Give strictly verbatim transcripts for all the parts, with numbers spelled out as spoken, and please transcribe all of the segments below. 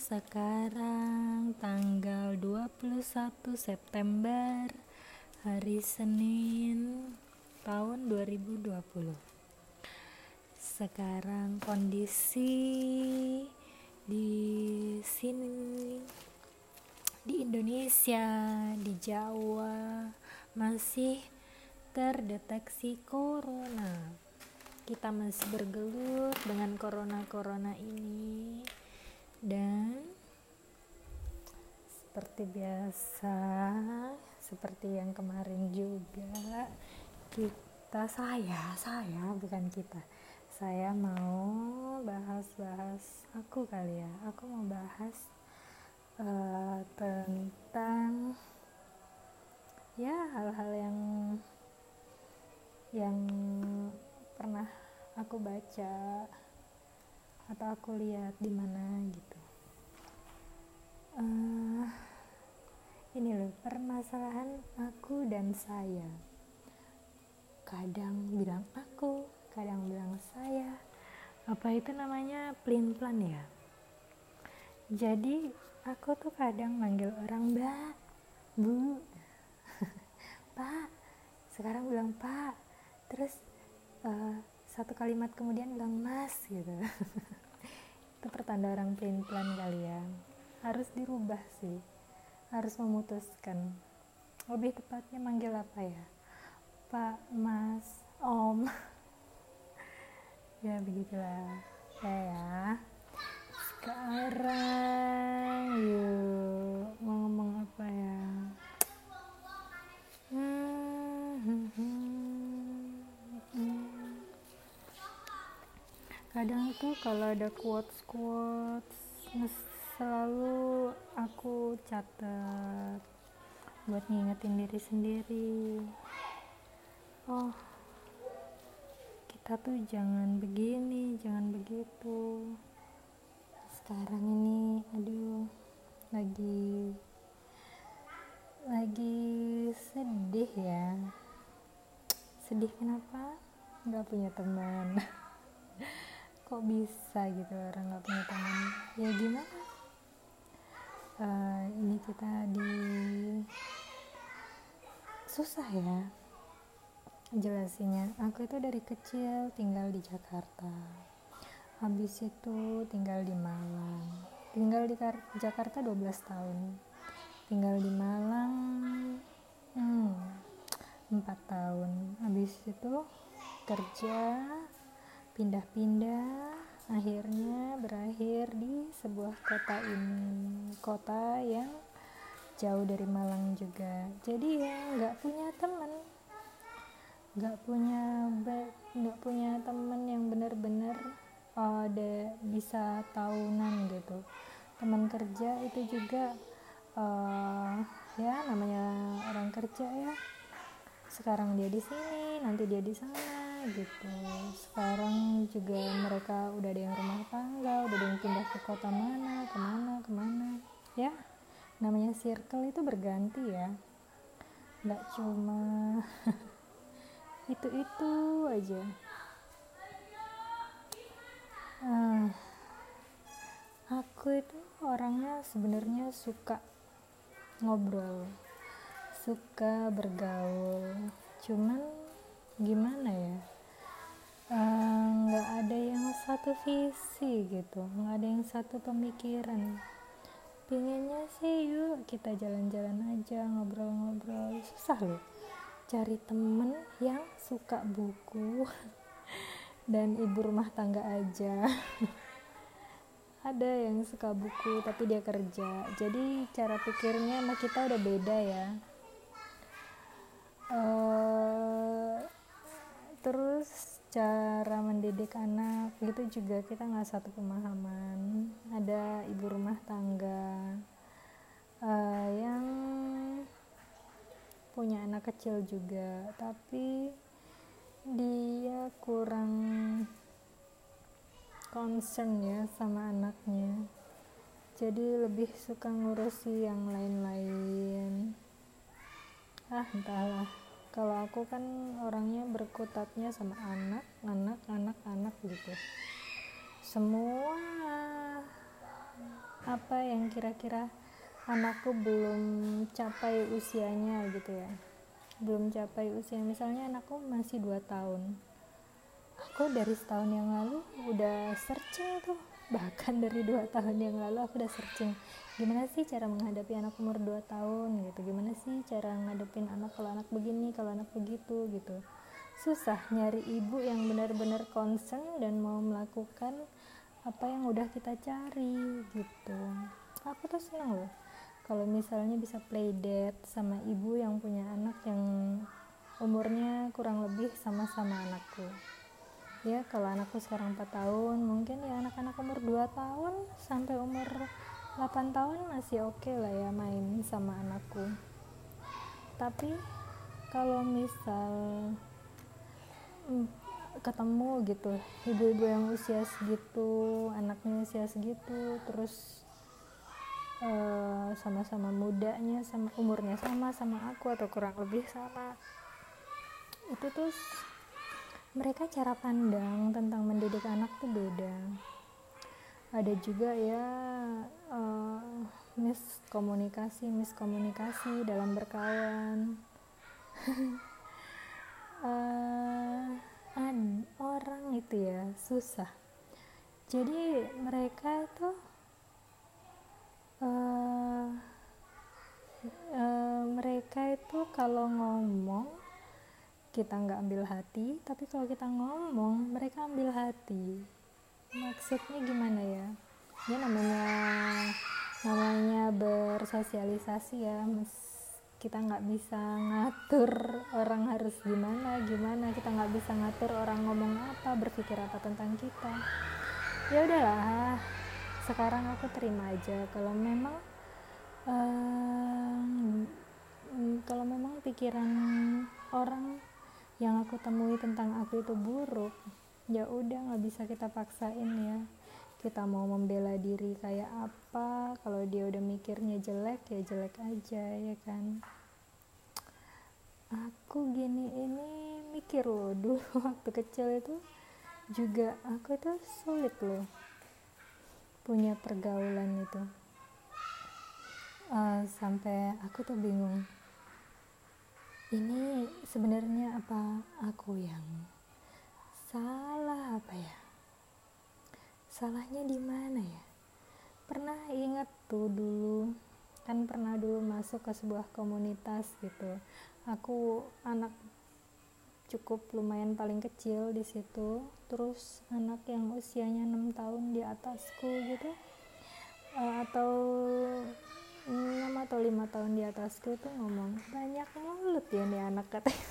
Sekarang tanggal dua puluh satu September, hari Senin, tahun dua ribu dua puluh. Sekarang kondisi di sini, di Indonesia, di Jawa, masih terdeteksi corona. Kita masih bergelut dengan corona-corona ini, dan seperti biasa, seperti yang kemarin juga, kita saya saya bukan kita saya mau bahas-bahas aku kali ya aku mau bahas uh, tentang ya hal-hal yang yang pernah aku baca atau aku lihat di mana gitu. Uh, ini loh permasalahan aku dan saya. Kadang bilang aku, kadang bilang saya. Apa itu namanya pelin-pelan ya? Jadi aku tuh kadang manggil orang Mbak, Bu, Pak. Sekarang bilang Pak. Terus uh, satu kalimat kemudian bilang Mas gitu. Itu pertanda orang pelin-pelan kali ya. Harus dirubah sih, harus memutuskan. Lebih tepatnya manggil apa ya? Pak, Mas, Om. Ya begitulah ya ya. Sekarang yuk mau ngomong apa ya? Hmm, hmm, hmm. Kadang tuh kalau ada quotes quotes selalu aku catat buat ngingetin diri sendiri. Oh, kita tuh jangan begini, jangan begitu. Sekarang ini, aduh, lagi lagi sedih ya. Sedih kenapa? Gak punya teman. Kok bisa gitu orang gak punya teman? Ya gimana? Uh, ini kita di susah ya jelasinnya. Aku itu dari kecil tinggal di Jakarta, habis itu tinggal di Malang, tinggal di Kar- Jakarta dua belas tahun, tinggal di Malang hmm, empat tahun, habis itu kerja, pindah-pindah, akhirnya berakhir di sebuah kota ini, kota yang jauh dari Malang juga. Jadi ya nggak punya teman, nggak punya nggak punya teman yang benar-benar ada uh, bisa tahunan gitu. Teman kerja itu juga uh, ya namanya orang kerja ya. Sekarang dia di sini, nanti dia di sana gitu. Sekarang juga mereka udah ada yang rumah tangga, udah ada yang pindah ke kota mana, kemana, kemana. Ya, namanya circle itu berganti ya. Nggak cuma itu-itu aja. Uh, aku itu orangnya sebenarnya suka ngobrol, suka bergaul, cuman gimana ya, nggak uh, ada yang satu visi gitu, nggak ada yang satu pemikiran. Pinginnya sih yuk kita jalan-jalan aja, ngobrol-ngobrol. Susah loh cari temen yang suka buku dan ibu rumah tangga aja. Ada yang suka buku tapi dia kerja, jadi cara pikirnya sama kita udah beda ya. Uh, terus cara mendidik anak gitu juga kita nggak satu pemahaman. Ada ibu rumah tangga uh, yang punya anak kecil juga, tapi dia kurang concern ya sama anaknya, jadi lebih suka ngurusi yang lain-lain. Ah entahlah, kalau aku kan orangnya berkutatnya sama anak, anak, anak, anak gitu. Semua apa yang kira-kira anakku belum capai usianya gitu ya, belum capai usia. Misalnya anakku masih dua tahun, aku dari setahun yang lalu udah searching tuh, bahkan dari dua tahun yang lalu aku udah searching gimana sih cara menghadapi anak umur dua tahun gitu, gimana sih cara ngadepin anak kalau anak begini, kalau anak begitu gitu. Susah nyari ibu yang benar-benar concern dan mau melakukan apa yang udah kita cari gitu. Aku tuh senang loh kalau misalnya bisa playdate sama ibu yang punya anak yang umurnya kurang lebih sama-sama anakku. Ya kalau anakku sekarang empat tahun, mungkin ya anak-anak umur dua tahun sampai umur delapan tahun masih oke okay lah ya main sama anakku. Tapi kalau misal mm, ketemu gitu ibu-ibu yang usia segitu, anaknya usia segitu, terus uh, sama-sama mudanya, sama umurnya sama sama aku atau kurang lebih sama, itu tuh mereka cara pandang tentang mendidik anak tuh beda. Ada juga ya uh, miskomunikasi miskomunikasi dalam berkawan. uh, ad, orang itu ya susah. Jadi mereka itu uh, uh, mereka itu kalau ngomong kita nggak ambil hati, tapi kalau kita ngomong mereka ambil hati. Maksudnya gimana ya? Ya namanya namanya bersosialisasi ya, kita nggak bisa ngatur orang harus gimana gimana, kita nggak bisa ngatur orang ngomong apa, berpikir apa tentang kita. Ya udahlah, sekarang aku terima aja kalau memang um, kalau memang pikiran orang yang aku temui tentang aku itu buruk, ya udah nggak bisa kita paksain ya. Kita mau membela diri kayak apa, kalau dia udah mikirnya jelek ya jelek aja ya kan. Aku gini ini mikir loh, dulu waktu kecil itu juga aku tuh sulit loh punya pergaulan itu. Uh, sampai aku tuh bingung, ini sebenarnya apa aku yang salah apa ya? Salahnya di mana ya? Pernah ingat tuh dulu, kan pernah dulu masuk ke sebuah komunitas gitu. Aku anak cukup lumayan paling kecil di situ. Terus anak yang usianya enam tahun di atasku gitu, uh, atau enam atau lima tahun di atasku tuh ngomong, banyak mulut ya nih anak katanya.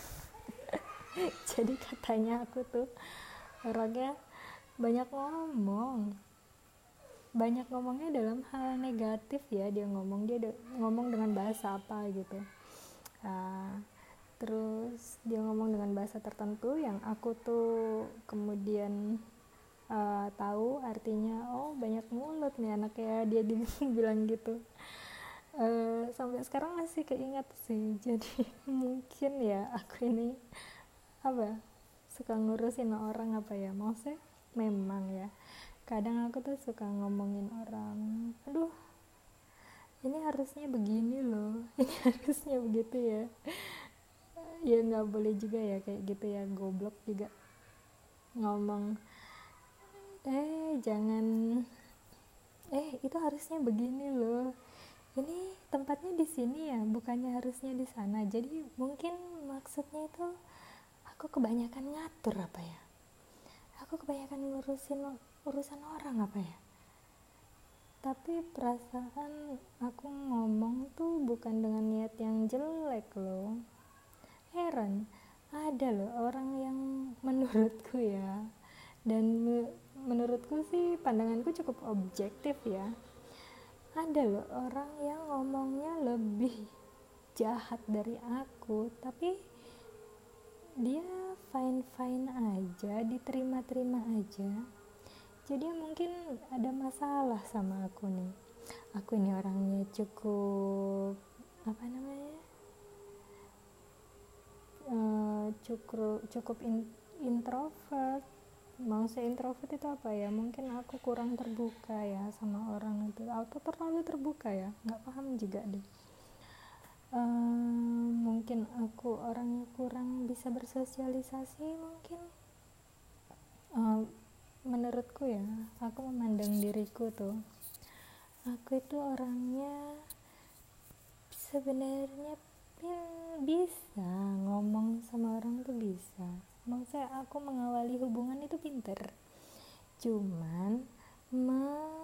Jadi katanya aku tuh orangnya banyak ngomong. Banyak ngomongnya dalam hal negatif ya, dia ngomong dia de- ngomong dengan bahasa apa gitu. Uh, terus dia ngomong dengan bahasa tertentu yang aku tuh kemudian uh, tahu artinya, oh banyak mulut nih anak ya, dia bilang gitu. Uh, sampai sekarang masih keinget sih. Jadi mungkin ya aku ini apa suka ngurusin orang apa ya, maksudnya memang ya kadang aku tuh suka ngomongin orang, aduh ini harusnya begini loh, ini harusnya begitu ya. Ya nggak boleh juga ya kayak gitu ya, goblok juga ngomong eh jangan eh itu harusnya begini loh, ini tempatnya di sini ya, bukannya harusnya di sana. Jadi mungkin maksudnya itu aku kebanyakan ngatur apa ya, aku kebanyakan ngurusin urusan orang apa ya. Tapi perasaan aku ngomong tuh bukan dengan niat yang jelek loh. Heran, ada loh orang yang menurutku ya, dan menurutku sih pandanganku cukup objektif ya, ada loh orang yang ngomongnya lebih jahat dari aku, tapi dia fine-fine aja, diterima-terima aja. Jadi mungkin ada masalah sama aku nih. Aku ini orangnya cukup apa namanya? Uh, cukup cukup in, introvert. Maksudnya introvert itu apa ya, mungkin aku kurang terbuka ya sama orang itu, atau terlalu terbuka ya, nggak paham juga deh. Uh, mungkin aku orangnya kurang bisa bersosialisasi mungkin. Uh, menurutku ya, aku memandang diriku tuh, aku itu orangnya sebenarnya bisa ngomong sama orang tuh bisa. Maksudnya aku mengawali hubungan itu pinter, cuman me,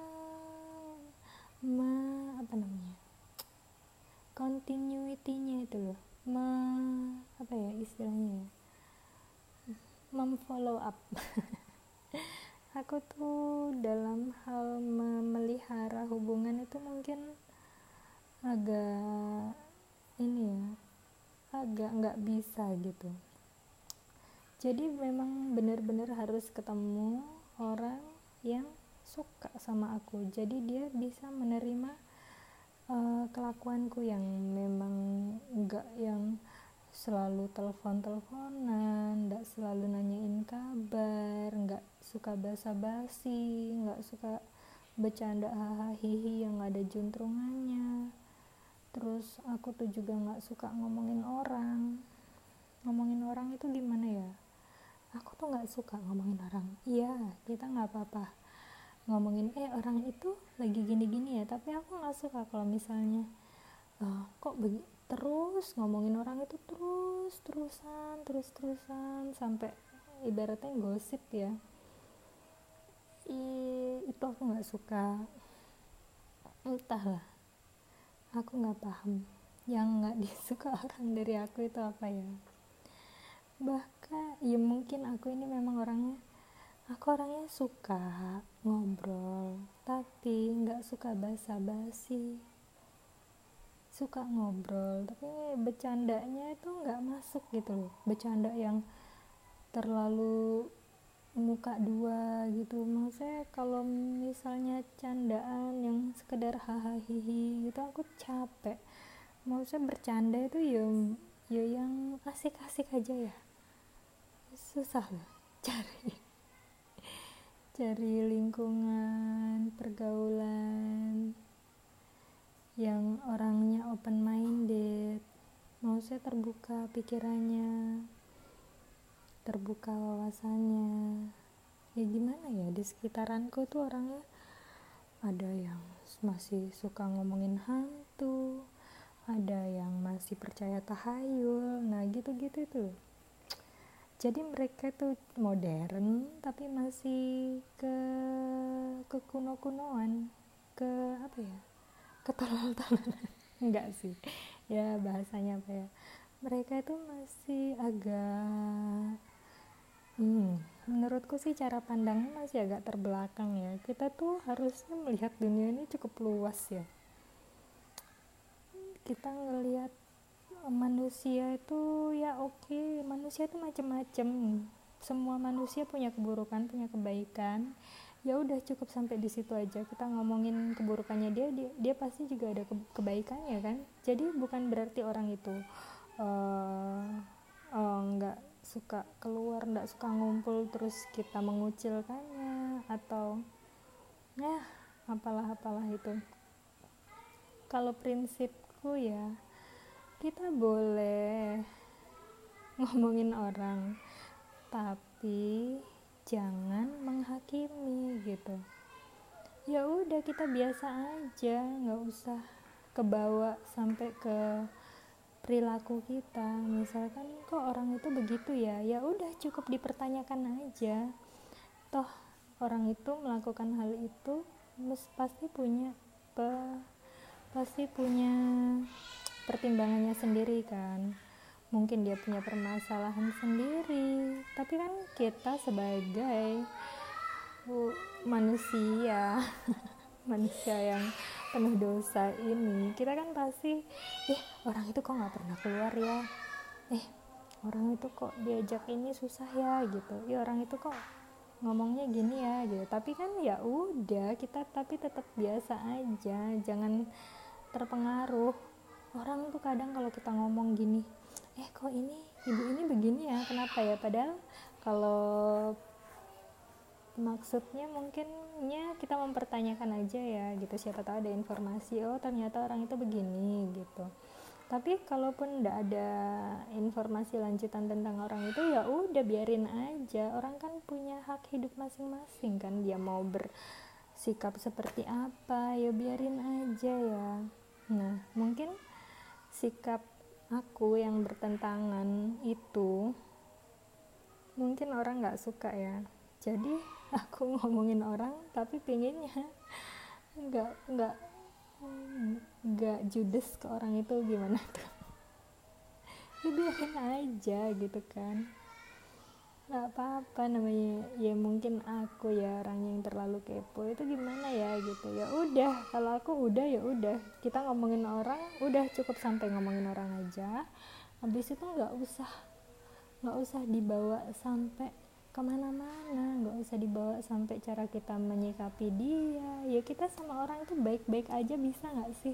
me apa namanya continuity-nya itu loh, me, apa ya istilahnya ya, memfollow up. Aku tuh dalam hal memelihara hubungan itu mungkin agak ini ya, agak nggak bisa gitu. Jadi memang benar-benar harus ketemu orang yang suka sama aku, jadi dia bisa menerima uh, kelakuanku yang memang nggak yang selalu telepon-teleponan, nggak selalu nanyain kabar, nggak suka basa-basi, nggak suka bercanda hahaha hihi yang ada juntrungannya. Terus aku tuh juga nggak suka ngomongin orang. Ngomongin orang itu gimana ya? Aku tuh nggak suka ngomongin orang. Iya, kita nggak apa-apa ngomongin eh orang itu lagi gini-gini ya, tapi aku nggak suka kalau misalnya uh, kok begi- terus ngomongin orang itu terus terusan terus terusan sampai ibaratnya gosip ya. I, itu aku nggak suka. Entahlah, aku nggak paham yang nggak disuka orang dari aku itu apa ya. Bahkan ya mungkin aku ini memang orangnya, aku orangnya suka ngobrol tapi nggak suka basa-basi, suka ngobrol tapi bercandanya itu nggak masuk gitu loh, bercanda yang terlalu muka dua gitu. Maksudnya kalau misalnya candaan yang sekedar hahaha hihi gitu aku capek. Maksudnya bercanda itu ya ya yang asik-asik aja ya, susah loh cari cari lingkungan pergaulan yang orangnya open minded, maksudnya terbuka pikirannya, terbuka wawasannya. Ya gimana ya, di sekitaranku tuh orangnya ada yang masih suka ngomongin hantu, ada yang masih percaya tahayul, nah gitu-gitu tuh. Jadi mereka tuh modern tapi masih ke ke kuno-kunoan, ke apa ya, ketolol-tololan. Enggak sih ya, bahasanya apa ya, mereka itu masih agak hmm, menurutku sih cara pandangnya masih agak terbelakang ya. Kita tuh harusnya melihat dunia ini cukup luas ya. Kita ngelihat manusia itu ya oke, okay. Manusia itu macam-macam, semua manusia punya keburukan, punya kebaikan. Ya udah cukup sampai di situ aja. Kita ngomongin keburukannya dia, dia, dia pasti juga ada ke- kebaikannya kan. Jadi bukan berarti orang itu uh, uh, nggak suka keluar, nggak suka ngumpul terus kita mengucilkannya atau ya apalah apalah itu. Kalau prinsipku ya, kita boleh ngomongin orang tapi jangan menghakimi gitu. Ya udah kita biasa aja, nggak usah kebawa sampai ke perilaku kita. Misalkan kok orang itu begitu ya, ya udah cukup dipertanyakan aja. Toh orang itu melakukan hal itu pasti punya pe, pasti punya pertimbangannya sendiri kan. Mungkin dia punya permasalahan sendiri, tapi kan kita sebagai uh, manusia manusia yang penuh dosa ini, kita kan pasti eh orang itu kok nggak pernah keluar ya, eh orang itu kok diajak ini susah ya gitu, ya orang itu kok ngomongnya gini ya gitu. Tapi kan ya udah kita tapi tetap biasa aja, jangan terpengaruh. Orang tuh kadang kalau kita ngomong gini, eh kok ini ibu ini begini ya, kenapa ya, padahal kalau maksudnya mungkinnya kita mempertanyakan aja ya gitu, siapa tahu ada informasi, oh ternyata orang itu begini gitu. Tapi kalaupun nggak ada informasi lanjutan tentang orang itu, ya udah biarin aja, orang kan punya hak hidup masing-masing kan, dia mau bersikap seperti apa ya biarin aja ya. Nah mungkin sikap aku yang bertentangan itu mungkin orang nggak suka ya, jadi aku ngomongin orang tapi pengennya nggak nggak nggak judes ke orang itu, gimana tuh ya biarin aja gitu kan, nggak apa-apa namanya ya. Mungkin aku ya orang yang terlalu kepo itu gimana ya gitu, ya udah kalau aku udah ya udah, kita ngomongin orang udah cukup sampai ngomongin orang aja, habis itu nggak usah nggak usah dibawa sampai kemana-mana, nggak usah dibawa sampai cara kita menyikapi dia. Ya kita sama orang itu baik-baik aja bisa nggak sih?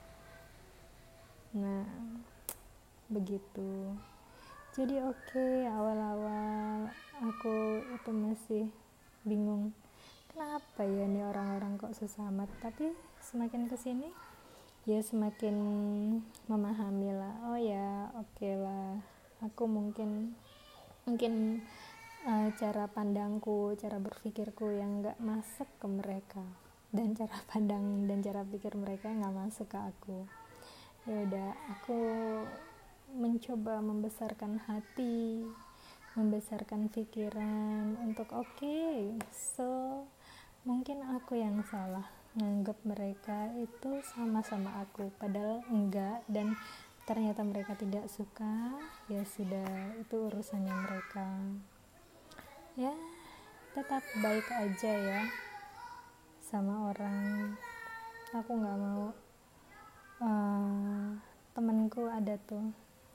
Nah begitu. Jadi oke okay, awal-awal aku itu masih bingung kenapa ya nih orang-orang kok susah amat, tapi semakin kesini ya semakin memahami lah. Oh ya oke okay lah, aku mungkin mungkin uh, cara pandangku, cara berpikirku yang nggak masuk ke mereka, dan cara pandang dan cara pikir mereka nggak masuk ke aku. Ya udah, aku mencoba membesarkan hati, membesarkan pikiran untuk oke, okay, so mungkin aku yang salah nganggap mereka itu sama-sama aku, padahal enggak, dan ternyata mereka tidak suka, ya sudah itu urusannya mereka. Ya tetap baik aja ya sama orang. Aku nggak mau uh, temenku ada tuh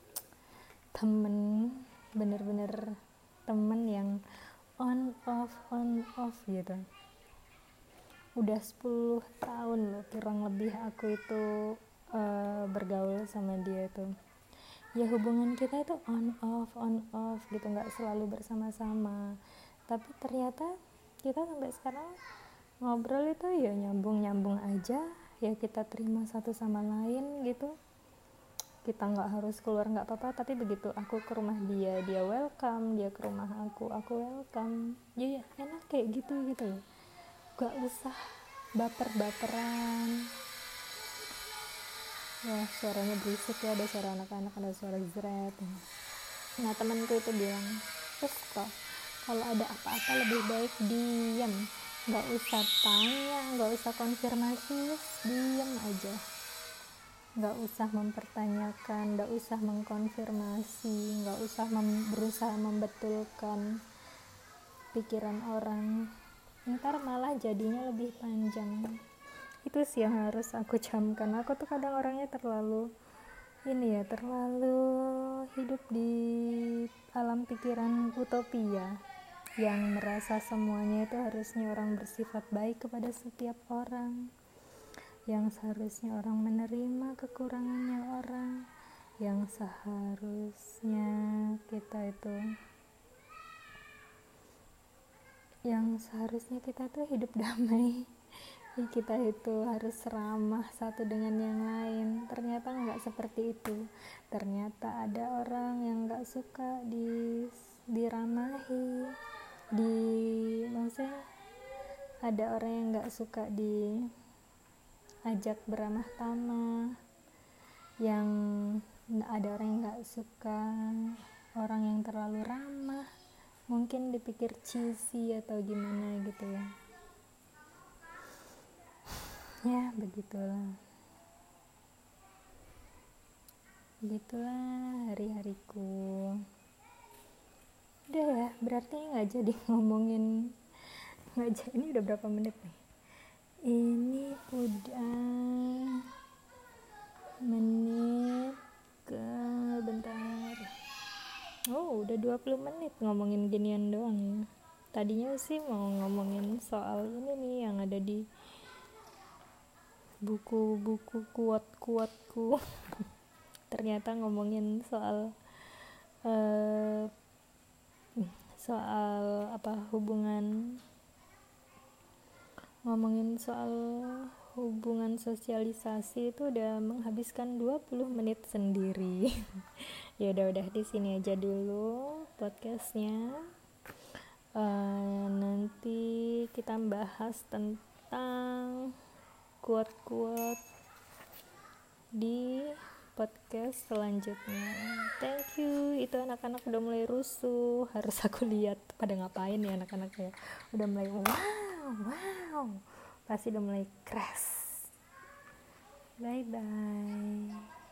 temen bener-bener temen yang on off on off gitu, udah sepuluh tahun loh kurang lebih aku itu uh, bergaul sama dia tuh. Ya hubungan kita itu on off on off gitu, nggak selalu bersama-sama, tapi ternyata kita sampai sekarang ngobrol itu ya nyambung-nyambung aja ya, kita terima satu sama lain gitu. Kita nggak harus keluar nggak apa-apa, tapi begitu aku ke rumah dia, dia welcome, dia ke rumah aku, aku welcome. Ya, ya enak kayak gitu gitu loh, nggak usah baper-baperan. Wah suaranya berisik ya, ada suara anak-anak, ada suara zret. Nah temanku itu bilang, terus kok kalau ada apa-apa lebih baik diam, nggak usah tanya, nggak usah konfirmasi, diam aja, nggak usah mempertanyakan, nggak usah mengkonfirmasi, nggak usah mem- berusaha membetulkan pikiran orang, ntar malah jadinya lebih panjang. Itu sih yang harus aku camkan. Aku tuh kadang orangnya terlalu ini ya, terlalu hidup di alam pikiran utopia, yang merasa semuanya itu harusnya orang bersifat baik kepada setiap orang, yang seharusnya orang menerima kekurangannya orang, yang seharusnya kita itu yang seharusnya kita tuh hidup damai, kita itu harus ramah satu dengan yang lain. Ternyata nggak seperti itu. Ternyata ada orang yang nggak suka di diramahi, di maksudnya ada orang yang nggak suka di ajak beramah tamah, yang ada orang yang nggak suka orang yang terlalu ramah, mungkin dipikir cheesy atau gimana gitu ya. Ya begitulah begitulah hari-hariku. Udah ya, berarti nggak jadi ngomongin nggak jadi. Ini udah berapa menit nih? Ini udah menit ke bentar. Oh, udah dua puluh menit ngomongin ginian doang ya. Tadinya sih mau ngomongin soal ini nih yang ada di buku-buku kuat-kuatku. Ternyata ngomongin soal uh, soal apa hubungan ngomongin soal hubungan sosialisasi itu udah menghabiskan dua puluh menit sendiri. Ya udah udah di sini aja dulu podcastnya. Uh, nanti kita bahas tentang quote-quote di podcast selanjutnya. Thank you. Itu anak-anak udah mulai rusuh. Harus aku lihat pada ngapain ya anak-anak ya. Udah mulai wow, wow. Pasti udah mulai crash. Bye bye.